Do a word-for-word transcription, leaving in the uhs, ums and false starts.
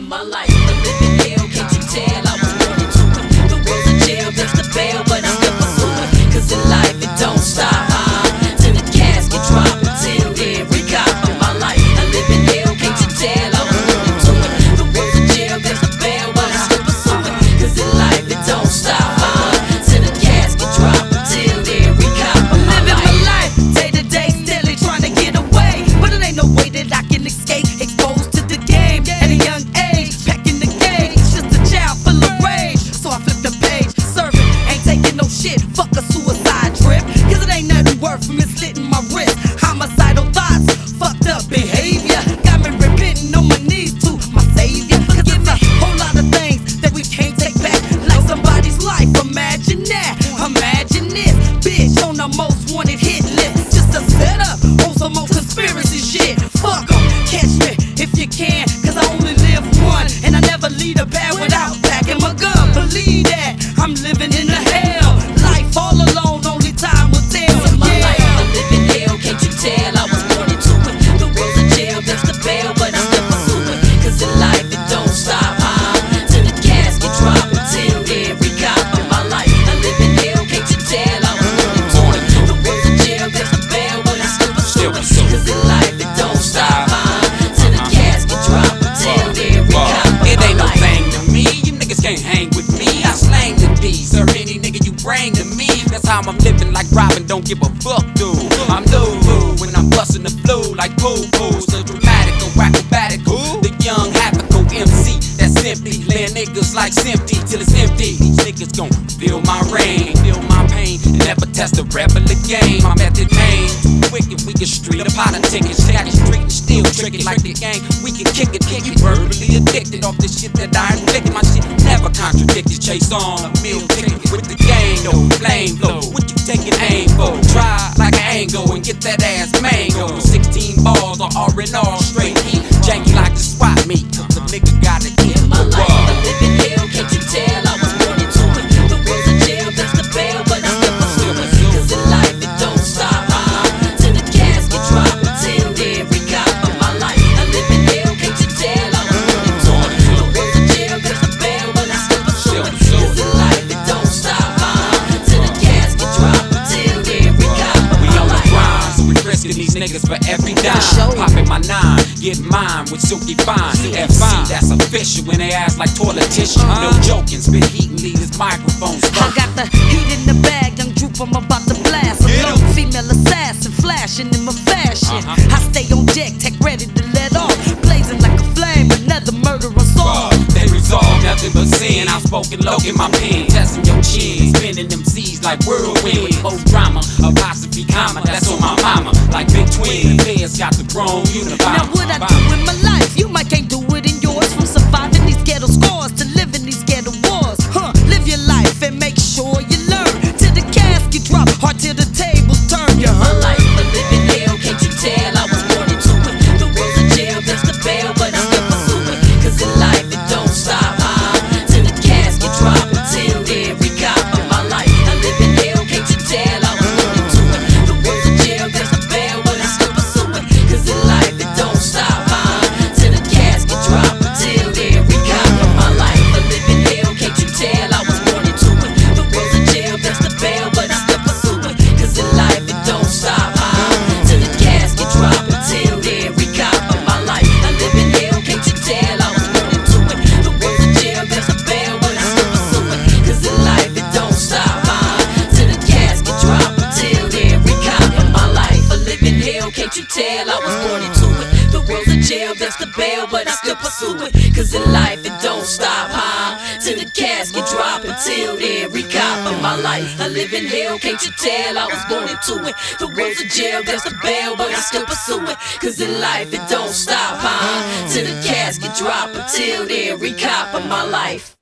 in my life. A living hell, can't you tell? I was born into it. The rules of jail, that's the bail, but I still pursue it. Cause in life it don't stop, huh? Till the casket drop until every cop in my life. A living hell, can't you tell? I was born into it. The rules of jail, that's the bail, but I still pursue it. Cause in life it don't stop, huh? Till the casket drop until every cop in my life. Living my life, day to day, steadily trying to get away, but it ain't no way that I can escape. Exposed to the game at a young age, packing the gauge, just a child full of rage. So I flip the page, serving, ain't taking no shit. Fuck a suicide trip, cause it ain't nothing worth from it slitting my wrist. Homicidal thoughts, fucked up behavior, got me repenting on my knees to my savior. Cause it's a whole lot of things that we can't take back, like somebody's life. Imagine that, imagine this bitch on the most wanted hit list, just a setup on some more conspiracy shit. Fuck 'em, catch me if you can, cause I only live one, and I never leave a bad without packing my gun. Believe that, I'm living in a hell. Life all alone, only time will tell. In my Yeah. life, a living hell, can't you tell? I was born into it. The rules of jail, that's the bail, but I still pursue it. Cause in life it don't stop, huh? Till the casket drop until every cop in my life. A living hell, can't you tell? I was born into it. The rules of jail, that's the bail, but I still pursue it. Cause in life it don't stop, huh? Till the casket drop until every cop in It my ain't no life. thing to me, you niggas can't hang with me. I slang the D, sir, any nigga you bring to me. That's how I'm living, like Robin, don't give a fuck, dude. I'm Lulu when I'm busting the flu like poo poo. So dramatic, acrobatic, the young Happical M C that's simply laying niggas like Simpty till it's empty. These niggas gon' feel my rain, feel my pain, and never test the rebel game. I'm at the name, wicked, we can street a pot of tickets, caddy street and still trick it like the gang. We can kick it, kick it, verbally addicted off this shit that I inflicted. My shit never contradicted. Chase on a meal ticket with the gang, no flame blow. What you taking aim for? Try like an angle and get that ass mango. sixteen balls or R and R straight heat, janky like the swap meet. Cause the nigga gotta eat In my the life, world. a living hell, can't you tell? I was born into it. The rules of jail, that's the bail, but I still pursue it. Cause in life it don't stop, huh? Till the casket drop until every cop in my life. A living hell, can't you tell? I was born into it. The rules of jail, that's the bail, but I still pursue it. Cause in life it don't stop, huh? Till the casket drop until every cop in We my on the life. grind, so we risking these niggas for every dime. sure. Popping my nine, get mine with Silky Fine. F C, that's official when they ass like toilet tissue. No joking, spit heat and leave this microphone I stuck. got the heat in the bag, young droop, I'm about to blast. A lone female assassin, flashing in my fashion. Uh-huh. I stay on deck, tech ready to let off, blazing like a flame, another murderer song. They resolve nothing but sin. Outspoken low in my pen, testing your chin, spinning them C's like whirlwind with more drama. Apostrophe comma, that's on my mama. Like Big Twin, the feds got the grown uniform. Now what I do in my life, you might can't do it in yours. From surviving these ghetto scores to living these ghetto wars. Huh, live your life and make sure you learn. Till the casket drop, or till the tables turn. You In my heard? life, a living hell, can't you tell? I was born into it. The rules of jail, that's the bail, but I still pursue it. Cause in life it don't stop, huh? Till the casket drop until every cop in my life. A living hell, can't you tell? I was born into it. The rules of jail, that's the bail, but I still pursue it. Cause in life it don't stop, huh? Till the casket drop until every cop in my life. A living hell, can't you tell? I was born into it. The rules of jail, that's the bail, but I still pursue it. Cause in life it don't stop, huh? Till the casket drop until every cop in my life. A living hell, can't you tell? I was born into it. The rules of jail, that's the bail, but I still pursue it. Cause in life it don't stop, huh? Till the casket drop until every cop in my life. A living hell, can't you tell? I was born into it. The rules of jail, that's the bail, but I still pursue it. Cause in life it don't stop, huh? Till the casket drop until every cop in my life. A living hell, can't you tell? I was born into it. The rules of jail, that's the bail, but I still pursue it. Cause in life it don't stop, huh? Till the casket drop until every cop in my life.